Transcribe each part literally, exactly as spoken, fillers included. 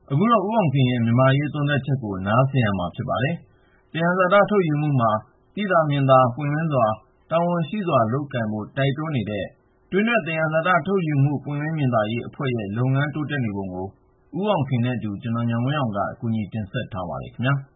အခုတော့ဦးအောင်ခင်ရဲ့မြန်မာရေးသုံးသပ်ချက်ကိုနားဆင်ရမှာဖြစ်ပါတယ်။သယံဇာတထုတ်ယူမှုမှာသိသာမြင်သာပွင့်လင်းစွာတာဝန်ရှိစွာလုပ်ကိုင်ဖို့တိုက်တွန်းနေတဲ့တွင်းထွက်သယံဇာတထုတ်ယူမှုပွင့်လင်းမြင်သာရေးအဖွဲ့ရဲ့လုပ်ငန်းတိုးတက်နေပုံကိုဦးအောင်ခင်နဲ့အတူကျွန်တော်ညံဝင်းအောင်ကအကူအညီတင်ဆက်ထားပါတယ်ခင်ဗျာ။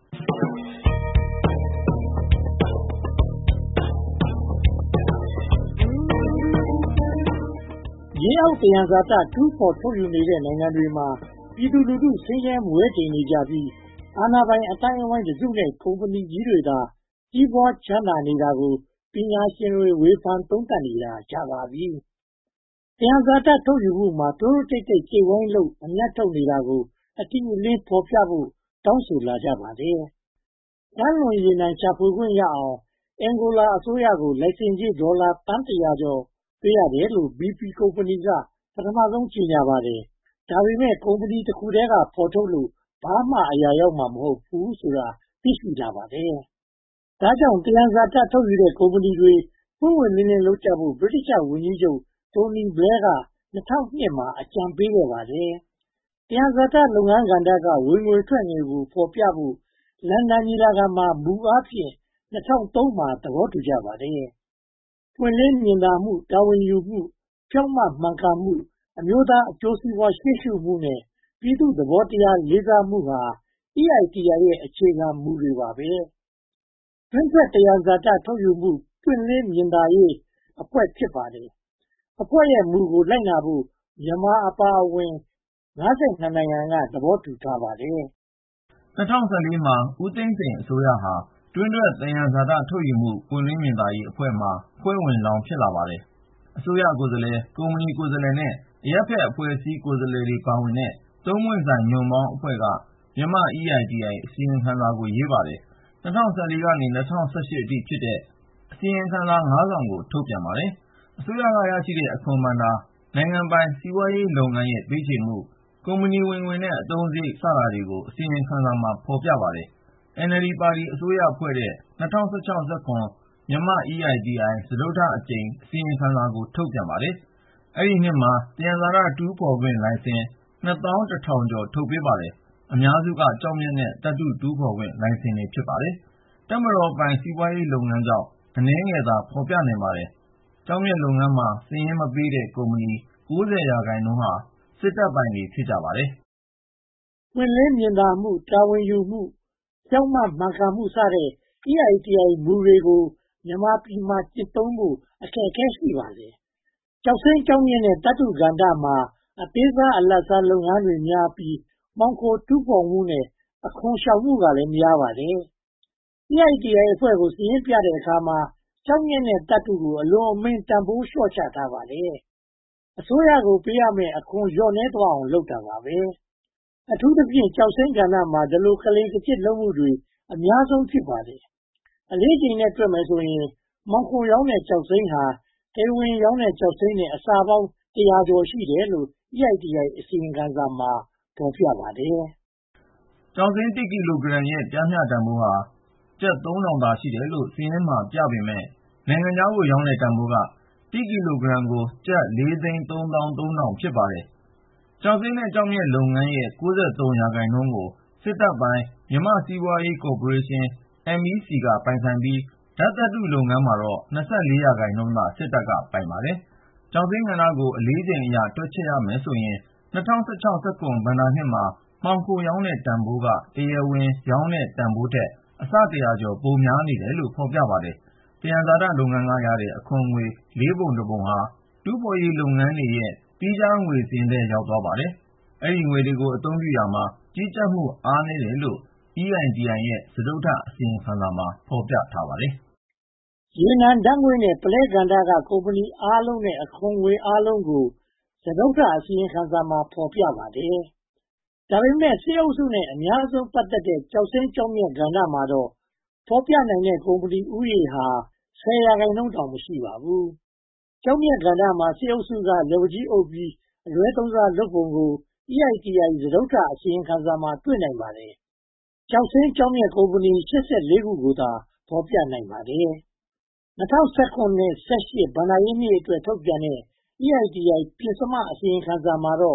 ရေအောက်သယံဇာတတူးဖော်ထုတ်ယူနေတဲ့နိုင်ငံတွေမှာပြည်သူလူထုဆင်းရဲမွဲတေနေကြပြီးအာဏာပိုင်အတိုင်းအဝိုင်းတစုနဲ့ကုမ္ပဏီကြီးတွေကကြီးပွားချမ်းသာနေတာကိုပညာရှင်တွေဝေဖန်သုံးသပ်နေတာကြာပါပြီ။သယံဇာတထုတ်ယူမှုမှာတိုးတိုးတိတ်တိတ်ကျေဝိုင်းလို့အမြတ်ထုတ်နေတာကိုအတိအလင်းဖော်ပြဖို့တောင်းဆိုလာကြပါတယ်။ကမ်းလွန်ရေနံရှာဖွေခွင့်ရအောင်အင်ဂိုလာအစိုးရကိုလိုင်စင်ကြေးဒေါ်လာသန်းတစ်ရာကျော်ပေးရတယ်လို့ ဘီ ပီ ကုမ္ပဏီကပထမဆုံးကြေညာပါတယ်။ဒါပေမဲ့ကုမ္ပဏီတစ်ခုတည်းကဖော်ထုတ်လို့ဘာမှအရာရောက်မှာမဟုတ်ဘူးဆိုတာသိရှိလာပါတယ်။ဒါကြောင့်သယံဇာတထုတ်ယူတဲ့ကုမ္ပဏီတွေပွင့်ပွင့်လင်းလင်းလုပ်ကြဖို့ဗြိတိရှဝန်ကြီးချုပ်တိုနီဘလဲက၂၀၀၂မှာအကြံပေးခဲ့ပါတယ်။သယံဇာတလုပ်ငန်းကဏ္ဍကဝင်ငွေထွက်ငွေကိုဖော်ပြဖို့လန်ဒန်ညီလာခံမှာမူအားဖြင့်၂၀၀၃မှာသဘောတူကြပါတယ်။ပွင့်လင်းမြင်သာမှုတာဝန်ယူမှုဖြောင့်မတ်မှန်ကန်မှုအမျိုးသားအကျိုးစီးပွားရှေ့ရှုမှုနဲ့ပြည်သူ့သဘောတရားလေးစားမှုဟာ အီး အိုင် တီ အိုင် ရဲ့အခြေခံမူတွေပါပဲ။တွင်းထွက်သယံဇာတထုတ်ယူမှုပွင့်လင်းမြင်သာရေးအဖွဲ့ဖြစ်ပါတယ်။အဖွဲ့ရဲ့မူကိုလိုက်နာဖို့မြန်မာအပါအဝင်၅၂နိုင်ငံကသဘောတူထားပါတယ်။၂၀၁၄မှာဦးသိန်းစိန်အစိုးရဟာတွင်းထွက်သယံဇာတထုတ်ယူမှုပွင့်လင်းမြင်သာရေးအဖွဲ့မှာအဖွဲ့ဝင်လောင်ဖြစ်လာပါတယ်။အစိုးရကိုယ်စားလှယ်ကုမ္ပဏီကိုယ်စားလှယ်နဲ့အရပ်ဖက်အဖွဲ့အစည်းကိုယ်စားလှယ်တွေပါဝင်တဲ့သုံးပွင့်ဆိုင်ညွန့်ပေါင်းအဖွဲ့ကမြန်မာ့ အီး အိုင် တီ အိုင် အစီရင်ခံစာကိုရေးပါတယ်။၂၀၁၄ကနေ၂၀၁၈အထိဖြစ်တဲ့အစီရင်ခံစာငါးစောင်ကိုထုတ်ပြန်ပါတယ်။အစိုးရကရရှိတဲ့အခွန်ဘဏ္ဍာနိုင်ငံပိုင်စီးပွားရေးလုပ်ငန်းရဲ့ပေးချေမှုကုမ္ပဏီဝင်ငွေနဲ့အသုံးစရိတ်စတာတွေကိုအစီရင်ခံစာမှာဖော်ပြပါတယ်။ အန် အယ်လ် ဒီ ပါတီအစိုးရဖွဲ့တဲ့၂၀၁၆ ၁၇မြန်မာ့ အီး အိုင် တီ အိုင် စတုတ္ထအကြိမ်အစီရင်ခံစာကိုထုတ်ပြန်ပါတယ်။အဲဒီနှစ်မှာသယံဇာတတူးဖော်ခွင့်လိုင်စင်နှစ်သောင်းတစ်ထောင်ကျော်ထုတ်ပေးပါတယ်။အများစုကကျောက်မျက်နဲ့သတ္တုတူးဖော်ခွင့်လိုင်စင်တွေဖြစ်ပါတယ်။တပ်မတော်ပိုင်စီးပွားရေးလုပ်ငန်းကြောင့်အနည်းငယ်သာဖော်ပြနိုင်ပါတယ်။ကျောက်မျက်လုပ်ငန်းမှာစာရင်းမပေးတဲ့ကုမ္ပဏီ၉၀ရာခိုင်နှုန်းဟာစစ်တပ်ပိုင်တွေဖြစ်ကြပါတယ်။ပွင့်လင်းမြင်သာမှုတာဝန်ယူမှုဖြောင့်မတ်မှန်ကန်မှုစတဲ့ အီး အိုင် တီ အိုင် မူတွေကိုမြန်မာပြည်မှာကျင့်သုံးဖို့အခက်အခဲရှိပါတယ်။ကျောက်စိမ်းကျောက်မျက်နဲ့သတ္တုကဏ္ဍမှာအသေးစားအလတ်စားလုပ်ငန်းတွေများပြီးမှောင်ခိုတူးဖော်မှုနဲ့အခွန်ရှောင်မှုကလည်းများပါတယ်။ အီး အိုင် တီ အိုင် အဖွဲ့ကိုစာရင်းပြတဲ့အခါမှာကျောက်မျက်နဲ့သတ္တုကိုအလွန်အမင်းတန်ဖိုးလျှော့ချထားပါတယ်။အစိုးရကိုပေးရမယ့်အခွန်လျော့နည်းသွားအောင်လုပ်တာပါပဲ။အထူးသဖြင့်ကျောက်စိမ်းကဏ္ဍမှာဒီလိုကလိမ်ကကျစ်လုပ်မှုတွေအများဆုံးဖြစ်ပါတယ်။အလေးချိန်နဲ့တွက်မယ်ဆိုရင်မှောင်ခိုရောင်းတဲ့ကျောက်စိမ်းဟာတရားဝင်ရောင်းတဲ့ကျောက်စိမ်းနဲ့အဆပေါင်းတစ်ရာကျော်ရှိတယ်လို့ အီး အိုင် တီ အိုင် အစီရင်ခံစာမှာဖော်ပြပါတယ်။ကျောက်စိမ်းတစ်ကီလိုဂရမ်ရဲ့ပျမ်းမျှတန်ဖိုးဟာကျပ်သုံးထောင်သာရှိတယ်လို့စာရင်းမှာပြပေမယ့်နိုင်ငံခြားကိုရောင်းတဲ့တန်ဖိုးကတစ်ကီလိုဂရမ်ကိုကျပ်လေးသိန်းသုံးသောင်းသုံးထောင်ဖြစ်ပါတယ်။ကျောက်စိမ်းနဲ့ကျောက်မျက်လုပ်ငန်းရဲ့၉၃ရာခိုင်နှုန်းကိုစစ်တပ်ပိုင်မြန်မာ့စီးပွားရေးကော်ပိုရေးရှင်း အမ် အီး စီ ကပိုင်ဆိုင်ပြီးဓါတ်သတ္တုလုပ်ငန်းမှာတော့၂၄ရာခိုင်နှုန်းသာစစ်တပ်ကပိုင်ပါတယ်။ကျောက်စိမ်းကဏ္ဍကိုအလေးချိန်အရတွက်ချက်ရမယ်ဆိုရင်၂၀၁၆ ၁၇ ဘဏ္ဍာနှစ်မှာမှောင်ခိုရောင်းတဲ့တန်ဖိုးကတရားဝင်ရောင်းတဲ့တန်ဖိုးထက်အဆတစ်ရာကျော်ပိုများနေတယ်လို့ဖော်ပြပါတယ်။သယံဇာတလုပ်ငန်းကရတဲ့အခွန်ငွေလေးပုံတစ်ပုံဟာတူးဖော်ရေးလုပ်ငန်းတွေရဲ့သီးခြားငွေစာရင်းထဲရောက်သွားပါတယ်။အဲဒီငွေတွေကိုအသုံးပြုရာမှာကြီးကြပ်မှုအားနည်းတယ်လို့ အီး အိုင် တီ အိုင် ရဲ့စတုတ္ထအစီရင်ခံစာမှာဖော်ပြထားပါတယ်။ရေနံဓါတ်ငွေ့နဲ့ပုလဲကဏ္ဍကကုမ္ပဏီအားလုံးနဲ့အခွန်ငွေအားလုံးကိုစတုတ္ထအစီရင်ခံစာမှာဖော်ပြပါတယ်။ဒါပေမဲ့စစ်အုပ်စုနဲ့အများဆုံးပတ်သက်တဲ့ကျောက်စိမ်းကျောက်မျက်ကဏ္ဍမှာတော့ဖော်ပြနိုင်တဲ့ကုမ္ပဏီဦးရေဟာဆယ်ရာခိုင်နှုန်းတောင်မရှိပါဘူး။ကျောက်မျက်ကဏ္ဍမှာစစ်အုပ်စုကလက်ဝါးကြီးအုပ်ပြီးအလွဲသုံးစားလုပ်ပုံကို အီး အိုင် တီ အိုင် စတုတ္ထအစီရင်ခံစာမှာတွေ့နိုင်ပါတယ်။ကျောက်စိမ်းကျောက်မျက်ကုမ္ပဏီရှစ်ဆယ့်လေးခုကိုသာဖော်ပြနိုင်ပါတယ်။၂၀၁၇-၁၈ ဘဏ္ဍာရေးနှစ်အတွက်ထုတ်ပြန်တဲ့ အီး အိုင် တီ အိုင် ပဉ္စမအစီရင်ခံစာမှာတော့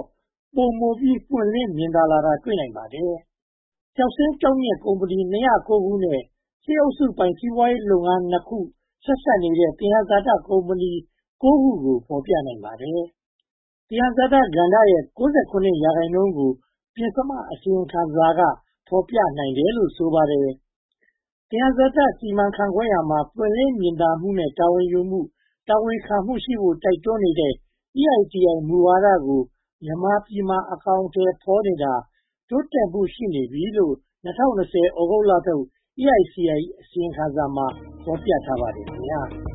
ပိုမိုပြီးပွင့်လင်းမြင်သာလာတာတွေ့နိုင်ပါတယ်။ ကျောက်စိမ်းကျောက်မျက်ကုမ္ပဏီ (၂၀၉) ခုနဲ့ စစ်အုပ်စုပိုင်စီးပွားရေးလုပ်ငန်း နှစ် ခု ဆက်စပ်နေတဲ့ သယံဇာတကုမ္ပဏီ (၉) ခုကို ဖော်ပြနိုင်ပါတယ်။ သယံဇာတကဏ္ဍရဲ့ (၉၇) ရာခိုင်နှုန်းကို ပဉ္စမအစီရင်ခံစာက ဖော်ပြနိုင်တယ်လို့ ဆိုပါတယ်။ သယံဇာတ စီမံခန့်ခွဲရာမှာ ပွင့်လင်းမြင်သာမှုနဲ့ တာဝန်ယူမှု၊ တာဝန်ခံမှုရှိဖို့ တိုက်တွန်းနေတဲ့ အီးအိုက်တီအိုင် မူဝါဒကို မြန်မာပြည်မှာ အကောင်အထည်ဖော်နေတာ တိုးတက်မှုရှိနေပြီလို့ ၂၀၂၀ သြဂုတ်လထုတ် အီးအိုက်တီအိုင် အစီရင်ခံစာမှာ ဖော်ပြထားပါတယ်။